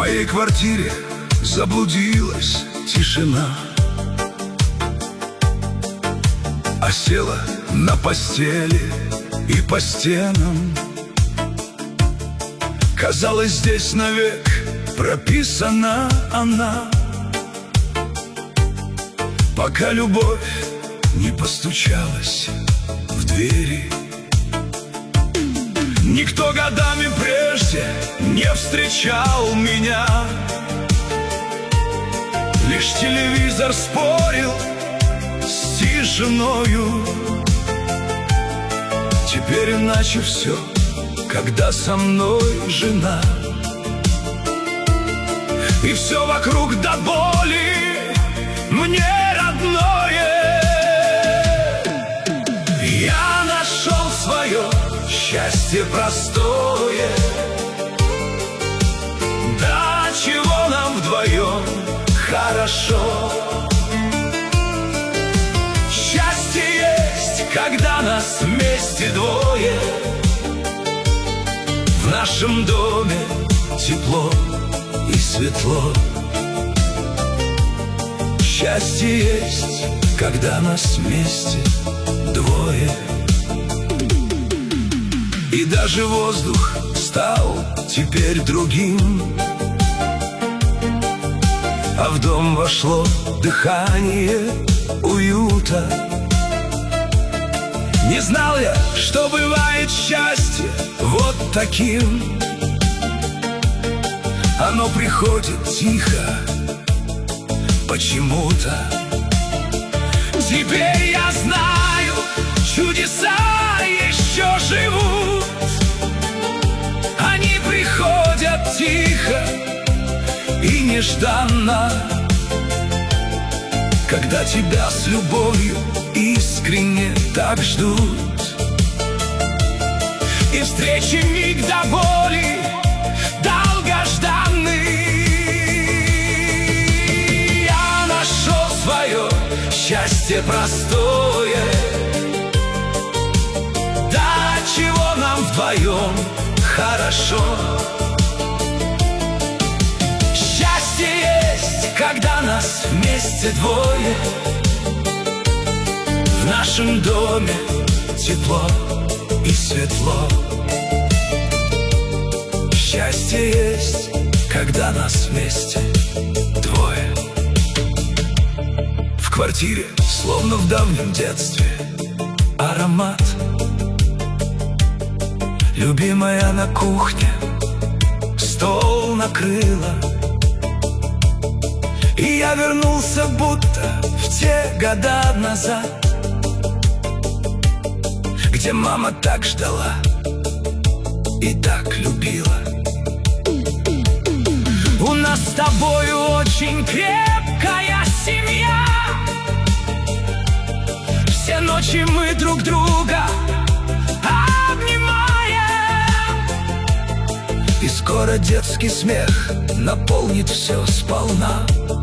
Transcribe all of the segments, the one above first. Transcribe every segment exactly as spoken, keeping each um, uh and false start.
моей квартире заблудилась тишина, осела на постели и по стенам. Казалось, здесь навек прописана она, пока любовь не постучалась в двери. Никто годами прежде не встречал меня, лишь телевизор спорил с тишиною. Теперь иначе все, когда со мной жена, и все вокруг до боли мне родное. Я нашел свое счастье простое, да чего нам вдвоем хорошо. Счастье есть, когда нас вместе двое, в нашем доме тепло и светло. Счастье есть, когда нас вместе двое, и даже воздух стал теперь другим, а в дом вошло дыхание уюта. Не знал я, что бывает счастье вот таким. Оно приходит тихо, почему-то. Теперь я знаю, чудеса еще живут. Они приходят тихо и нежданно, когда тебя с любовью искренне так ждут. И встречи миг до боли долгожданный. Я нашел свое счастье простое, да чего нам вдвоем хорошо. Счастье есть, когда нас вместе двое, в нашем доме тепло и светло. Счастье есть, когда нас вместе двое, в квартире, словно в давнем детстве, аромат. Любимая на кухне стол накрыла, и я вернулся будто в те года назад, где мама так ждала и так любила. У нас с тобою очень крепкая семья, все ночи мы друг друга обнимаем, и скоро детский смех наполнит все сполна.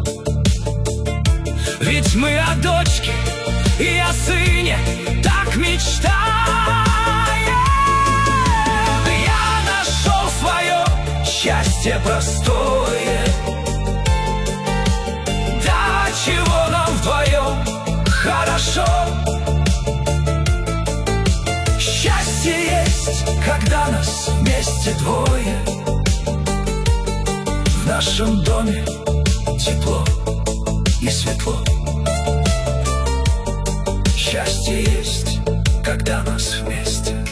Ведь мы о дочке и о сыне так мечтаем. Я нашел свое счастье простое, да чего нам вдвоем хорошо. Счастье есть, когда нас вместе двое, в нашем доме тепло и светло. Счастье есть, когда нас вместе